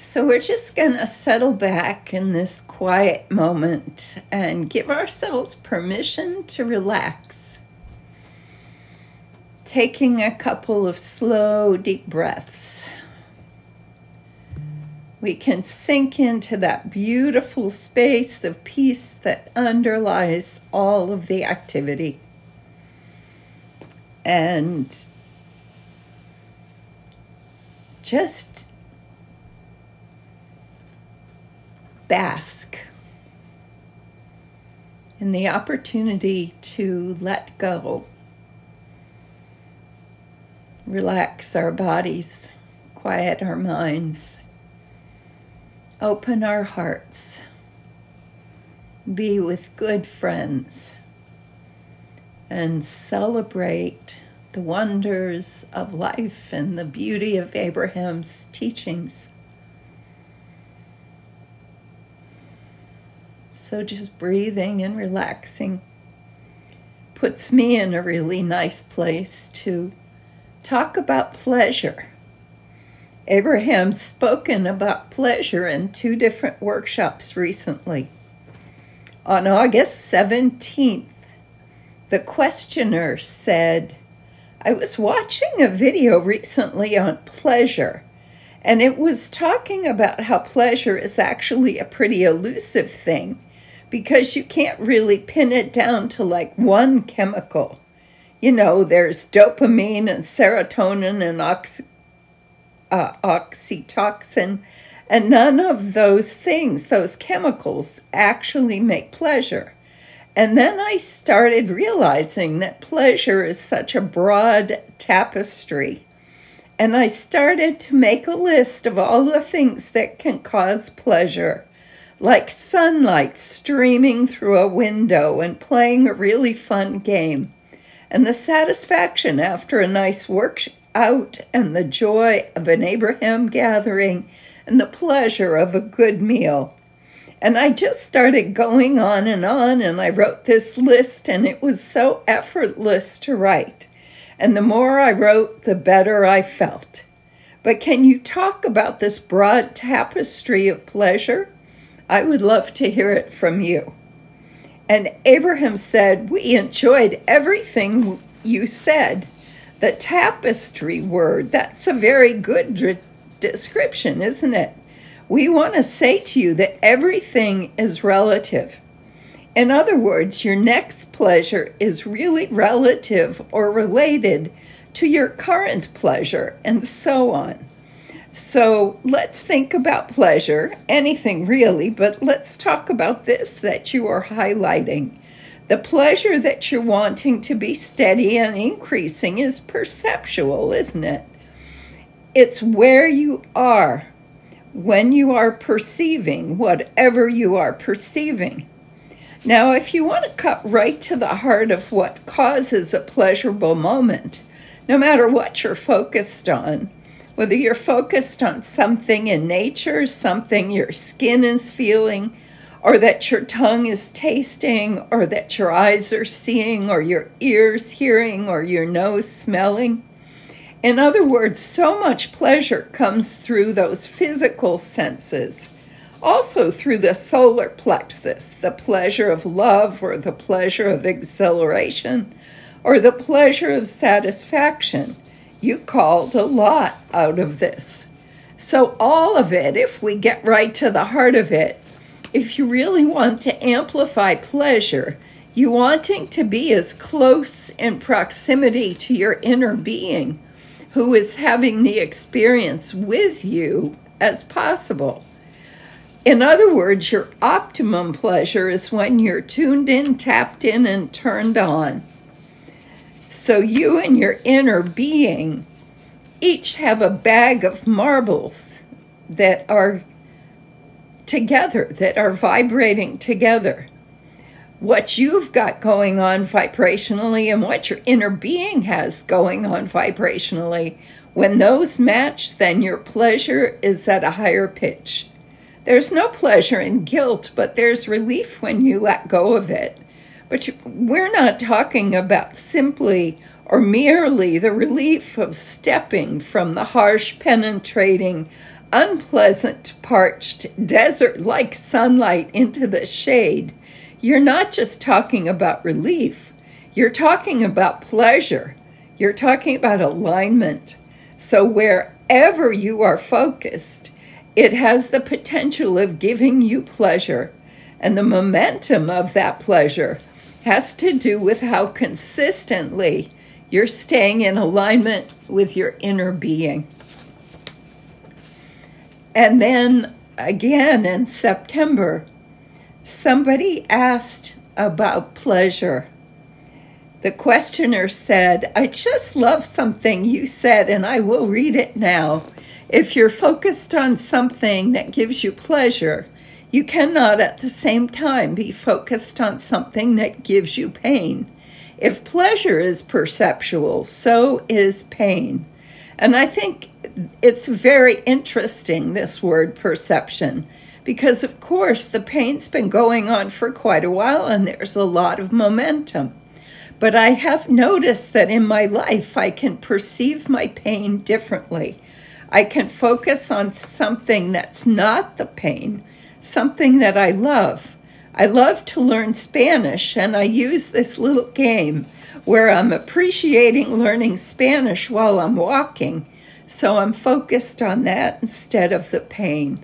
So we're just going to settle back in this quiet moment and give ourselves permission to relax. Taking a couple of slow, deep breaths. We can sink into that beautiful space of peace that underlies all of the activity. And just bask in the opportunity to let go, relax our bodies, quiet our minds, open our hearts, be with good friends, and celebrate the wonders of life and the beauty of Abraham's teachings. So just breathing and relaxing puts me in a really nice place to talk about pleasure. Abraham's spoken about pleasure in 2 different workshops recently. On August 17th, the questioner said, I was watching a video recently on pleasure, and it was talking about how pleasure is actually a pretty elusive thing because you can't really pin it down to like one chemical. You know, there's dopamine and serotonin and oxytocin, and none of those things, those chemicals, actually make pleasure. And then I started realizing that pleasure is such a broad tapestry. And I started to make a list of all the things that can cause pleasure, like sunlight streaming through a window and playing a really fun game, and the satisfaction after a nice workout, and the joy of an Abraham gathering, and the pleasure of a good meal. And I just started going on, and I wrote this list, and it was so effortless to write. And the more I wrote, the better I felt. But can you talk about this broad tapestry of pleasure? I would love to hear it from you. And Abraham said, we enjoyed everything you said. The tapestry word, that's a very good description, isn't it? We want to say to you that everything is relative. In other words, your next pleasure is really relative or related to your current pleasure, and so on. So let's think about pleasure, anything really, but let's talk about this that you are highlighting. The pleasure that you're wanting to be steady and increasing is perceptual, isn't it? It's where you are when you are perceiving whatever you are perceiving. Now, if you want to cut right to the heart of what causes a pleasurable moment, no matter what you're focused on, whether you're focused on something in nature, something your skin is feeling, or that your tongue is tasting, or that your eyes are seeing, or your ears hearing, or your nose smelling. In other words, so much pleasure comes through those physical senses. Also through the solar plexus, the pleasure of love, or the pleasure of exhilaration, or the pleasure of satisfaction. You called a lot out of this. So all of it, if we get right to the heart of it, if you really want to amplify pleasure, you wanting to be as close in proximity to your inner being, who is having the experience with you, as possible. In other words, your optimum pleasure is when you're tuned in, tapped in, and turned on. So you and your inner being each have a bag of marbles that are together, that are vibrating together. What you've got going on vibrationally and what your inner being has going on vibrationally, when those match, then your pleasure is at a higher pitch. There's no pleasure in guilt, but there's relief when you let go of it. But we're not talking about simply or merely the relief of stepping from the harsh, penetrating, unpleasant, parched, desert-like sunlight into the shade, you're not just talking about relief. You're talking about pleasure. You're talking about alignment. So wherever you are focused, it has the potential of giving you pleasure. And the momentum of that pleasure has to do with how consistently you're staying in alignment with your inner being. And then again in September, somebody asked about pleasure. The questioner said, "I just love something you said, and I will read it now. If you're focused on something that gives you pleasure, you cannot at the same time be focused on something that gives you pain. If pleasure is perceptual, so is pain." And I think it's very interesting, this word perception, because of course the pain's been going on for quite a while and there's a lot of momentum. But I have noticed that in my life I can perceive my pain differently. I can focus on something that's not the pain, something that I love. I love to learn Spanish, and I use this little game where I'm appreciating learning Spanish while I'm walking, so I'm focused on that instead of the pain.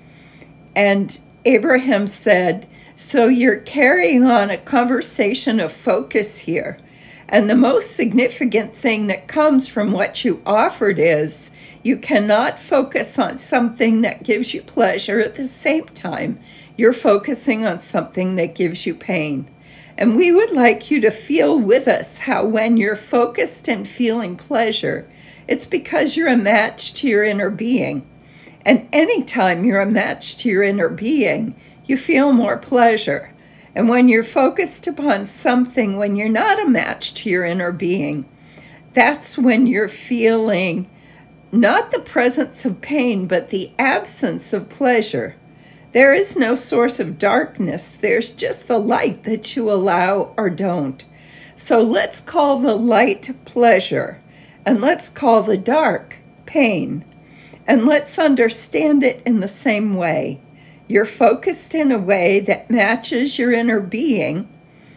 And Abraham said, "So you're carrying on a conversation of focus here. And the most significant thing that comes from what you offered is you cannot focus on something that gives you pleasure at the same time you're focusing on something that gives you pain. And we would like you to feel with us how when you're focused and feeling pleasure, it's because you're a match to your inner being. And anytime you're a match to your inner being, you feel more pleasure. And when you're focused upon something, when you're not a match to your inner being, that's when you're feeling not the presence of pain, but the absence of pleasure. There is no source of darkness. There's just the light that you allow or don't. So let's call the light pleasure, and let's call the dark pain. And let's understand it in the same way. You're focused in a way that matches your inner being,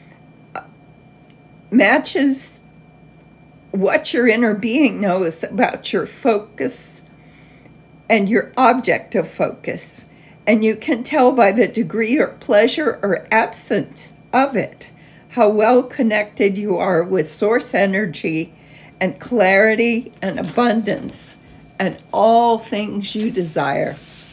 matches what your inner being knows about your focus and your object of focus. And you can tell by the degree or pleasure or absence of it how well connected you are with source energy and clarity and abundance and all things you desire.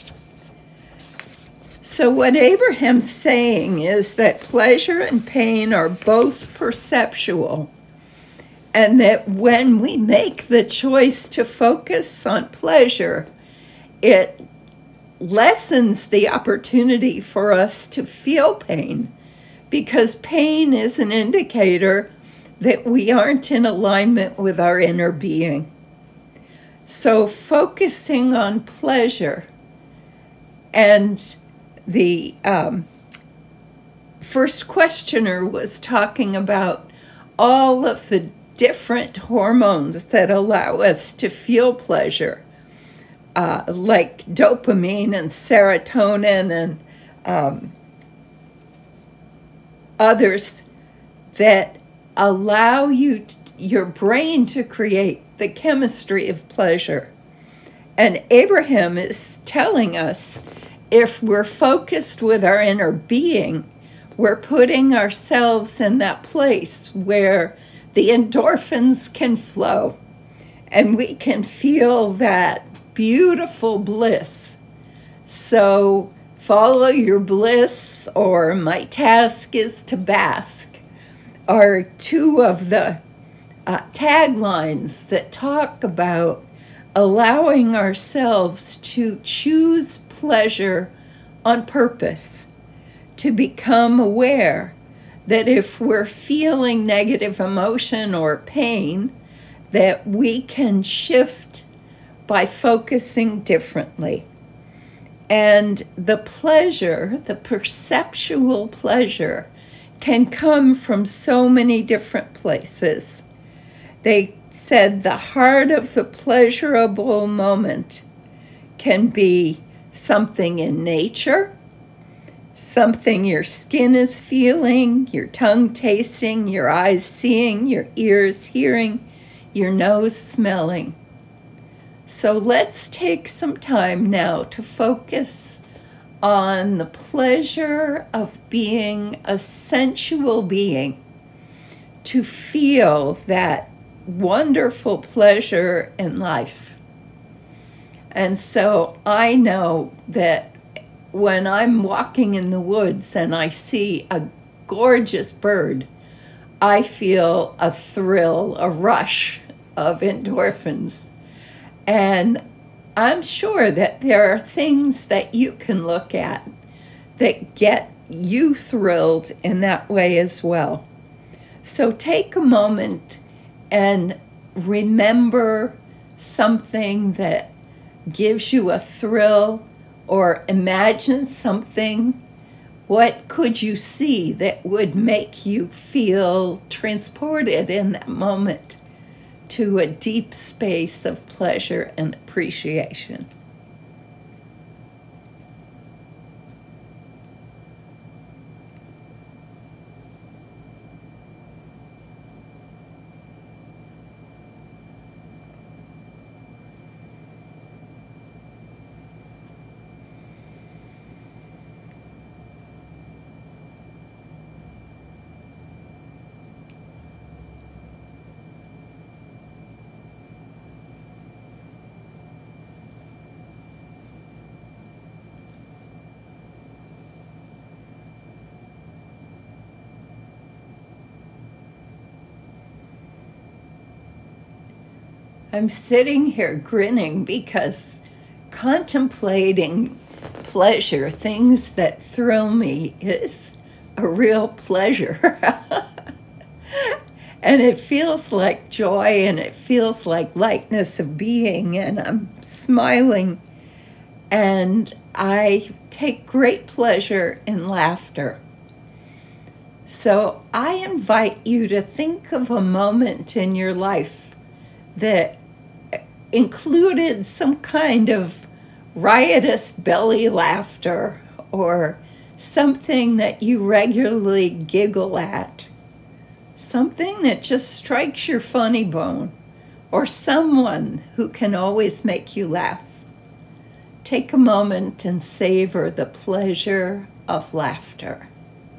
So what Abraham's saying is that pleasure and pain are both perceptual, and that when we make the choice to focus on pleasure, it lessens the opportunity for us to feel pain, because pain is an indicator that we aren't in alignment with our inner being. So focusing on pleasure, and the first questioner was talking about all of the different hormones that allow us to feel pleasure, like dopamine and serotonin and others that allow your brain to create the chemistry of pleasure. And Abraham is telling us if we're focused with our inner being, we're putting ourselves in that place where the endorphins can flow and we can feel that beautiful bliss. So follow your bliss, or my task is to bask, are two of the taglines that talk about allowing ourselves to choose pleasure on purpose, to become aware that if we're feeling negative emotion or pain, that we can shift by focusing differently. And the pleasure, the perceptual pleasure, can come from so many different places. They said the heart of the pleasurable moment can be something in nature, something your skin is feeling, your tongue tasting, your eyes seeing, your ears hearing, your nose smelling. So let's take some time now to focus on the pleasure of being a sensual being, to feel that wonderful pleasure in life. And so I know that when I'm walking in the woods and I see a gorgeous bird, I feel a thrill, a rush of endorphins. And I'm sure that there are things that you can look at that get you thrilled in that way as well. So take a moment and remember something that gives you a thrill, or imagine something. What could you see that would make you feel transported in that moment to a deep space of pleasure and appreciation? I'm sitting here grinning because contemplating pleasure, things that thrill me, is a real pleasure. And it feels like joy, and it feels like lightness of being, and I'm smiling. And I take great pleasure in laughter. So I invite you to think of a moment in your life that included some kind of riotous belly laughter, or something that you regularly giggle at, something that just strikes your funny bone, or someone who can always make you laugh. Take a moment and savor the pleasure of laughter.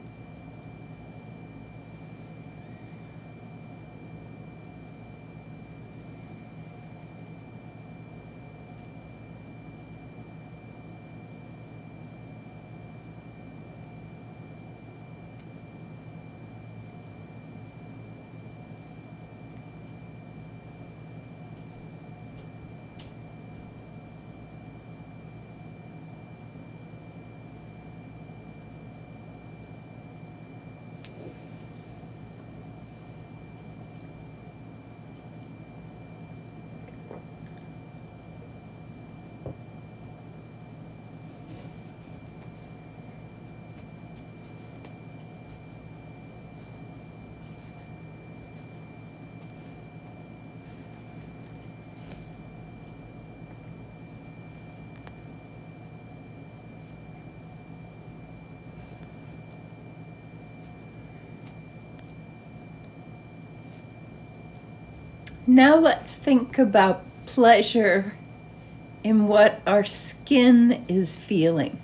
Now let's think about pleasure in what our skin is feeling.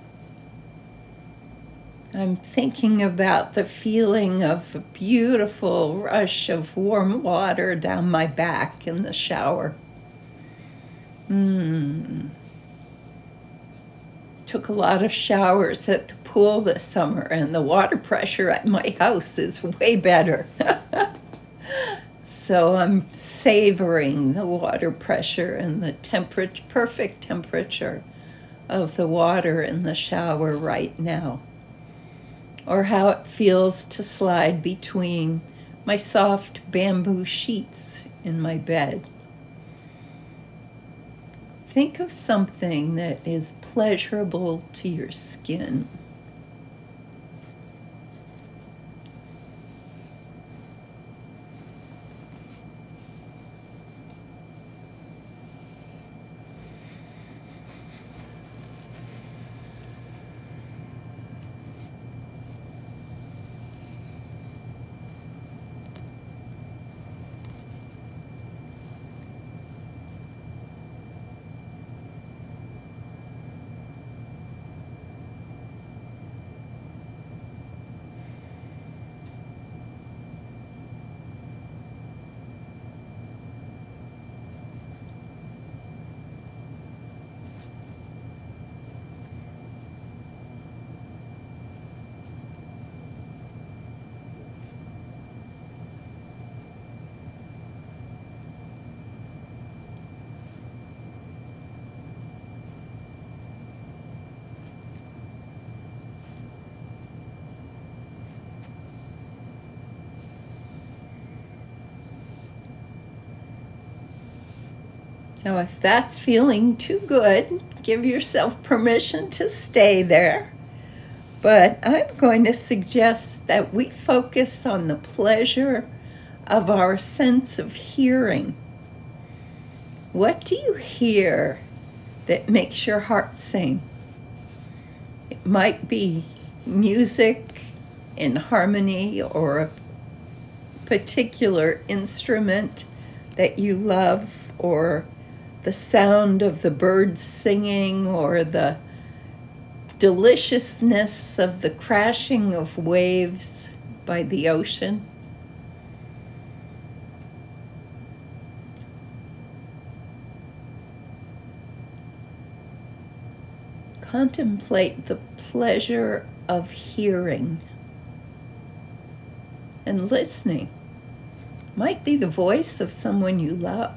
I'm thinking about the feeling of a beautiful rush of warm water down my back in the shower. Took a lot of showers at the pool this summer, and the water pressure at my house is way better. So I'm savoring the water pressure and the perfect temperature of the water in the shower right now. Or how it feels to slide between my soft bamboo sheets in my bed. Think of something that is pleasurable to your skin. Now, if that's feeling too good, give yourself permission to stay there. But I'm going to suggest that we focus on the pleasure of our sense of hearing. What do you hear that makes your heart sing? It might be music in harmony or a particular instrument that you love, or the sound of the birds singing, or the deliciousness of the crashing of waves by the ocean. Contemplate the pleasure of hearing and listening. Might be the voice of someone you love.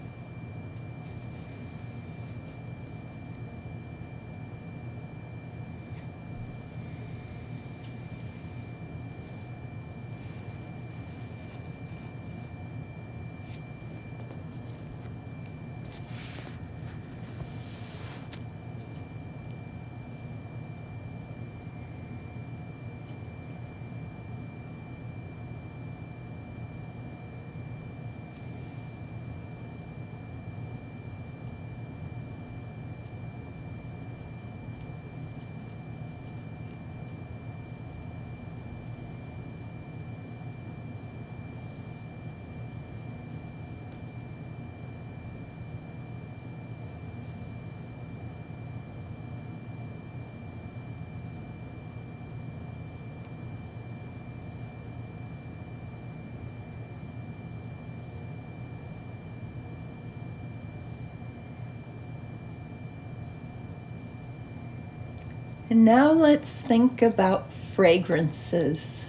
And now let's think about fragrances.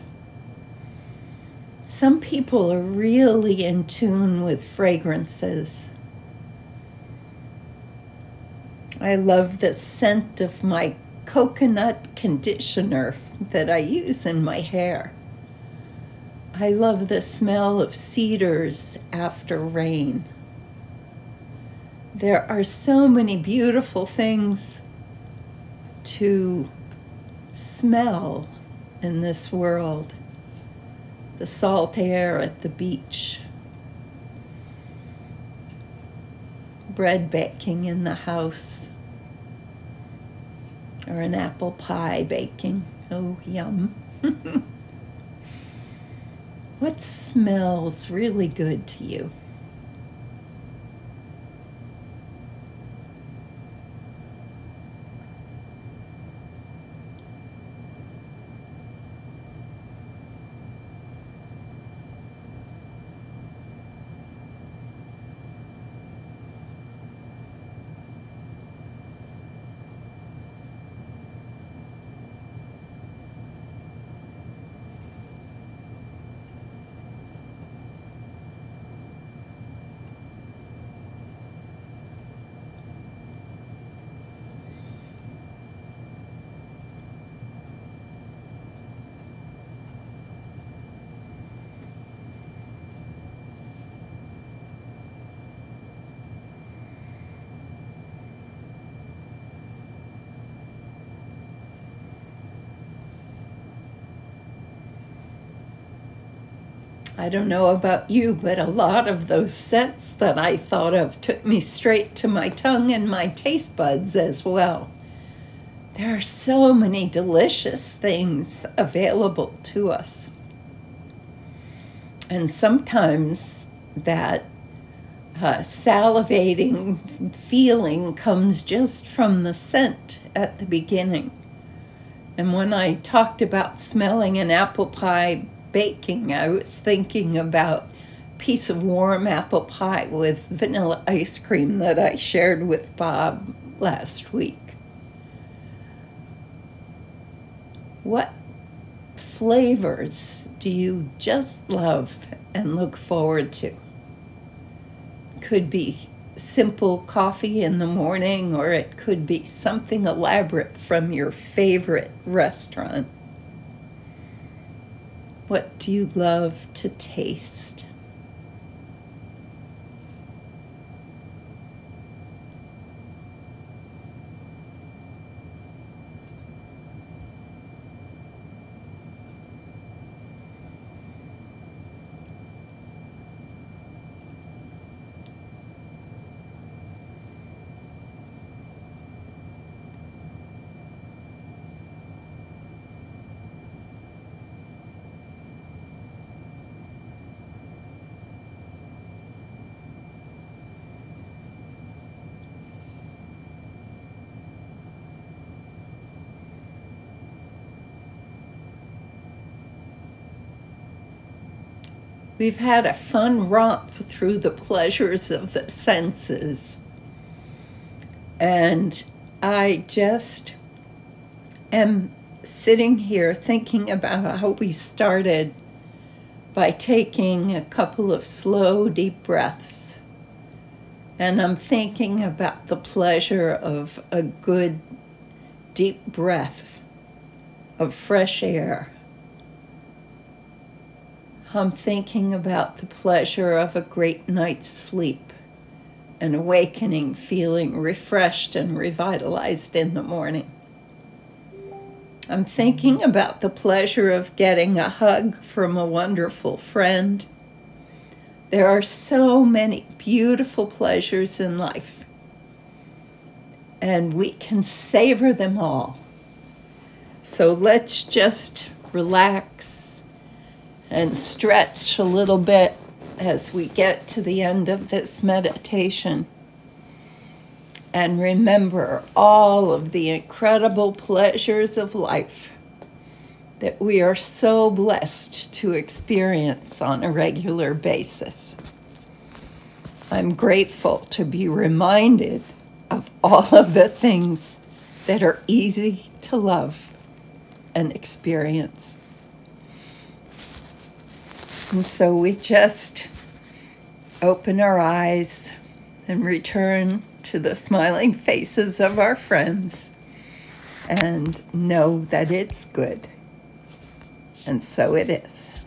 Some people are really in tune with fragrances. I love the scent of my coconut conditioner that I use in my hair. I love the smell of cedars after rain. There are so many beautiful things to smell in this world. The salt air at the beach, bread baking in the house, or an apple pie baking. Oh, yum. What smells really good to you? I don't know about you, but a lot of those scents that I thought of took me straight to my tongue and my taste buds as well. There are so many delicious things available to us. And sometimes that salivating feeling comes just from the scent at the beginning. And when I talked about smelling an apple pie baking, I was thinking about a piece of warm apple pie with vanilla ice cream that I shared with Bob last week. What flavors do you just love and look forward to? Could be simple coffee in the morning, or it could be something elaborate from your favorite restaurant. What do you love to taste? We've had a fun romp through the pleasures of the senses. And I just am sitting here thinking about how we started by taking a couple of slow, deep breaths. And I'm thinking about the pleasure of a good, deep breath of fresh air. I'm thinking about the pleasure of a great night's sleep, and awakening feeling refreshed and revitalized in the morning. I'm thinking about the pleasure of getting a hug from a wonderful friend. There are so many beautiful pleasures in life, and we can savor them all. So let's just relax and stretch a little bit as we get to the end of this meditation. And remember all of the incredible pleasures of life that we are so blessed to experience on a regular basis. I'm grateful to be reminded of all of the things that are easy to love and experience. And so we just open our eyes and return to the smiling faces of our friends and know that it's good. And so it is.